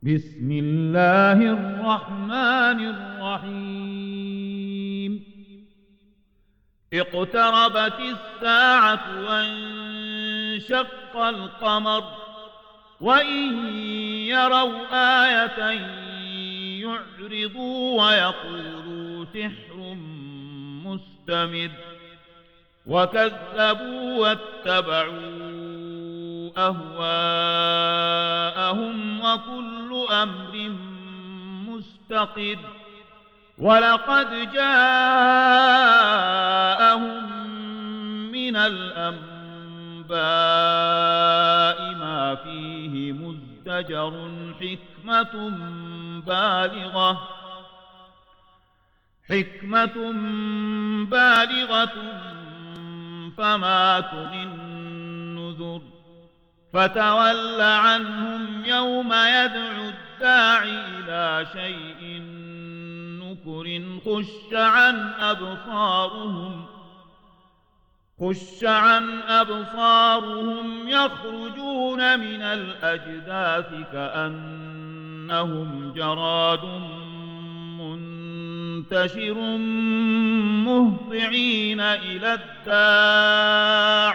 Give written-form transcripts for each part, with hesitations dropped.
بسم الله الرحمن الرحيم اقتربت الساعة وانشق القمر وإن يروا آية يعرضوا ويقولوا سحر مستمر وكذبوا واتبعوا أهواءهم وكل أمر مستقر ولقد جاءهم من الأنباء ما فيه مزدجر حكمة بالغة فما تغني النذر فتول عنهم يوم يدعو الداع إلى شيء نكر خش عن أبصارهم يخرجون من الأجداث كأنهم جراد منتشر مهطعين إلى الداع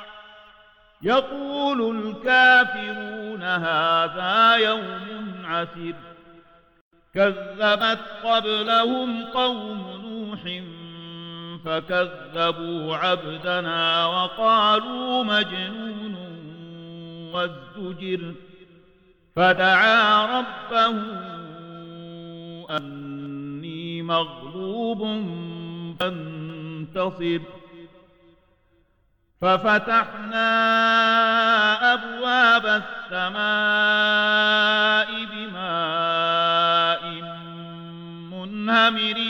يقول الكافرون هذا يوم عسر كذبت قبلهم قوم نوح فكذبوا عبدنا وقالوا مجنون وازدجر فدعا ربه أني مغلوب فانتصر ففتحنا أبواب السماء بماء منهمر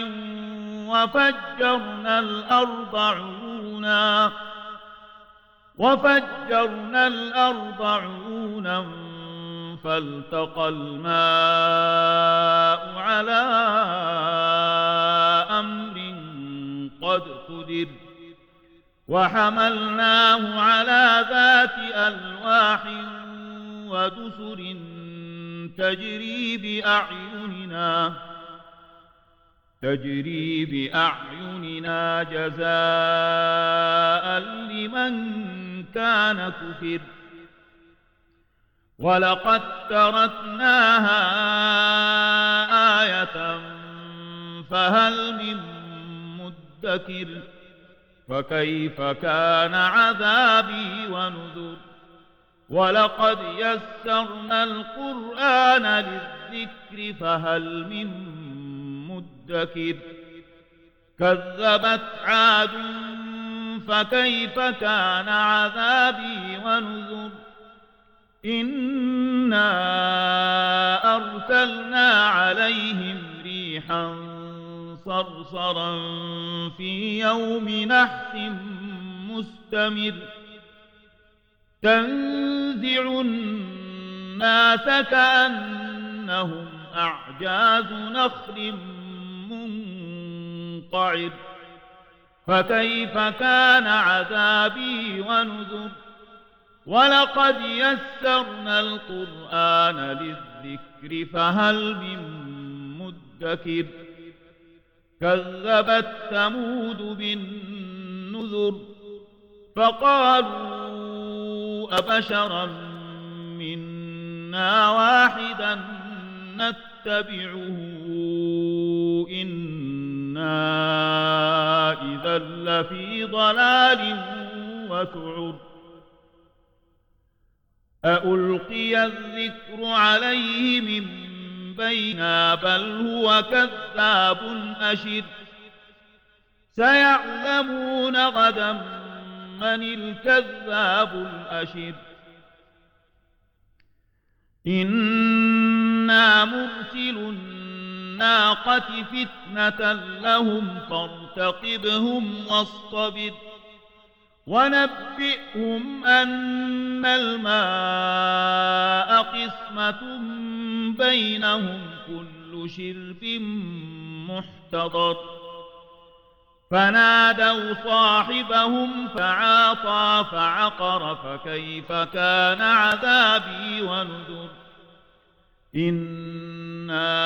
وفجرنا الأرض عيونا فالتقى الماء على أمر قد قدر وحملناه على ذات ألواح ودسر تجري بأعيننا جزاء لمن كان كفر ولقد تركناها آية فهل من مدكر فكيف كان عذابي ونذر ولقد يسرنا القرآن للذكر فهل من مدكر كذبت عاد فكيف كان عذابي ونذر إنا أرسلنا عليهم ريحا صرصرا في يوم نحس مستمر تنزع الناس كأنهم أعجاز نخل منقعر فكيف كان عذابي ونذر ولقد يسرنا القرآن للذكر فهل من مدكر كذبت ثمود بالنذر فقالوا أبشرا منا واحدا نتبعه إنا إذا لفي ضلال وسعر أألقي الذكر عليه من بينا بل هو كذاب أشر سيعلمون غدا من الكذاب الأشر إنا مرسل الناقة فتنة لهم فارتقبهم واصطبر ونبئهم أن الماء قسمة بينهم كل شرب محتضر فنادوا صاحبهم فعاطى فعقر فكيف كان عذابي ونذر إنا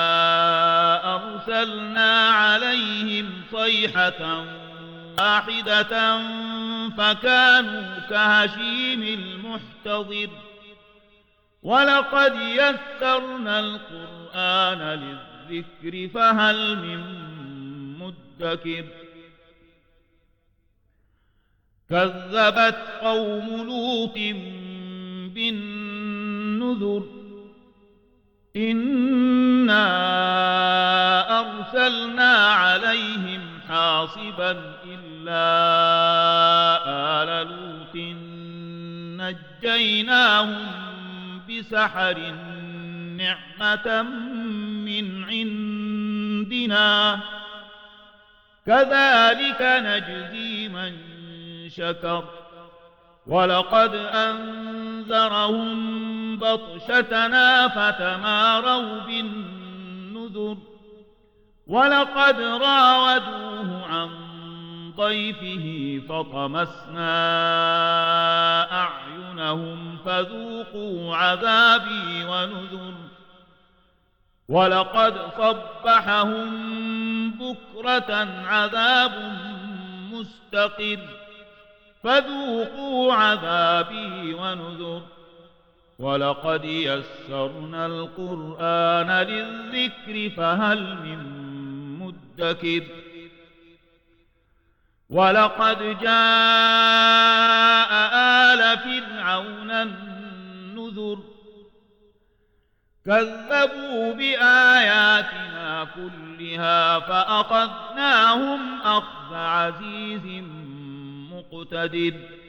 أرسلنا عليهم صيحة واحدة فكانوا كهشيم المحتضر ولقد يسرنا القرآن للذكر فهل من مدكر كذبت قوم لوط بالنذر إنا أرسلنا عليهم حاصبا إلا آل لوط نجيناهم بسحر نعمة من عندنا كذلك نجزي من شكر ولقد أنذرهم بطشتنا فتماروا بالنذر ولقد راودوه عن ضيفه فطمسنا أعينهم فذوقوا عذابي ونذر ولقد صبحهم بكرة عذاب مستقر فذوقوا عذابي ونذر ولقد يسرنا القرآن للذكر فهل من مدكر ولقد جاء آل فرعون النذر كذبوا بآياتنا كلها فأخذناهم أخذ عزيز مقتدر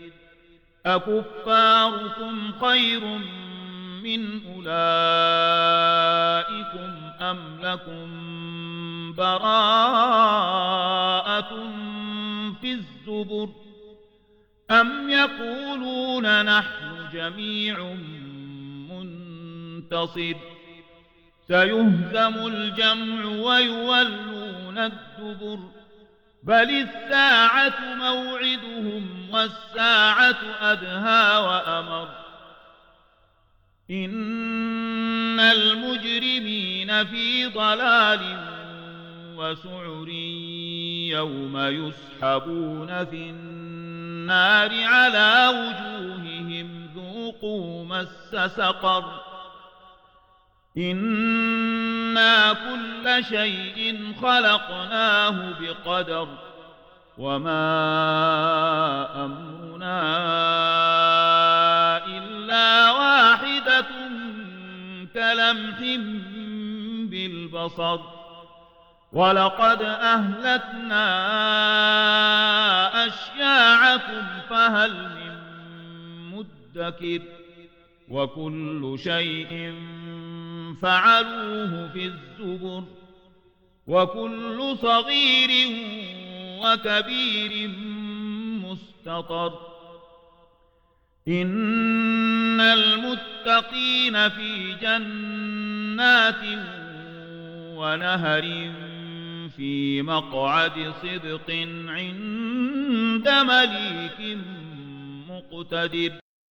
أكفاركم خير من أولئكم أم لكم براءة في الزبر أم يقولون نحن جميع منتصر سيهزم الجمع ويولون الدبر بل الساعة موعدهم والساعة أدهى وأمر إن المجرمين في ضلال وسعر يوم يسحبون في النار على وجوههم ذوقوا مس سقر إنا كل شيء خلقناه بقدر وما أمرنا إلا واحدة كلمح بالبصر ولقد أهلكنا أشياعكم فهل من مدكر وكل شيء فعلوه في الزبر وكل صغير وكبير مستطر إن المتقين في جنات ونهر في مقعد صدق عند مليك مقتدر